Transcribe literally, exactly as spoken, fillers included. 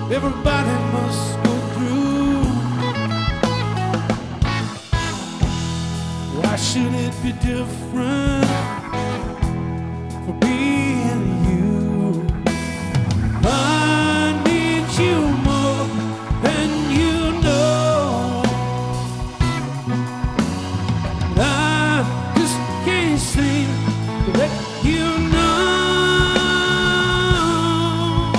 everybody must go through. Why should it be different for being